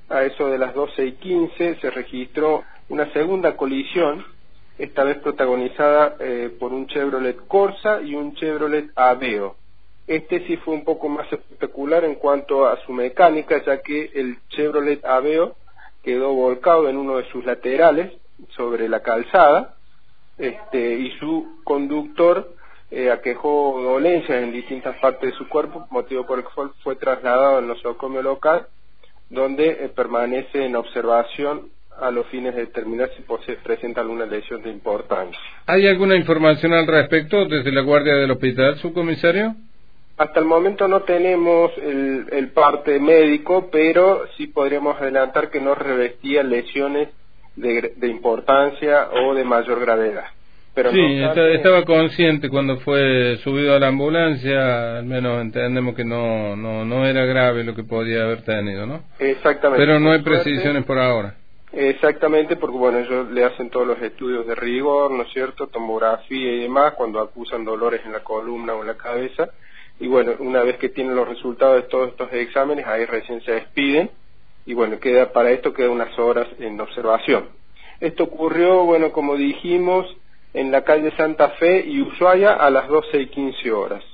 a eso de las 12:15, se registró una segunda colisión, esta vez protagonizada por un Chevrolet Corsa y un Chevrolet Aveo. Este sí fue un poco más espectacular en cuanto a su mecánica, ya que el Chevrolet Aveo quedó volcado en uno de sus laterales sobre la calzada, y su conductor aquejó dolencias en distintas partes de su cuerpo, motivo por el cual fue trasladado al nosocomio local, donde permanece en observación a los fines de determinar si presenta alguna lesión de importancia. ¿Hay alguna información al respecto desde la guardia del hospital, subcomisario? Hasta el momento no tenemos el parte médico, pero sí podríamos adelantar que no revestía lesiones de importancia o de mayor gravedad. Pero sí, no obstante, estaba consciente cuando fue subido a la ambulancia, al menos entendemos que no era grave lo que podía haber tenido, ¿no? Exactamente. Pero no hay precisiones por ahora. Exactamente, porque bueno, ellos le hacen todos los estudios de rigor, ¿no es cierto?, tomografía y demás, cuando acusan dolores en la columna o en la cabeza, y bueno, una vez que tienen los resultados de todos estos exámenes, ahí recién se despiden, y bueno, para esto queda unas horas en observación. Esto ocurrió, bueno, como dijimos, en la calle Santa Fe y Ushuaia a las 12:15.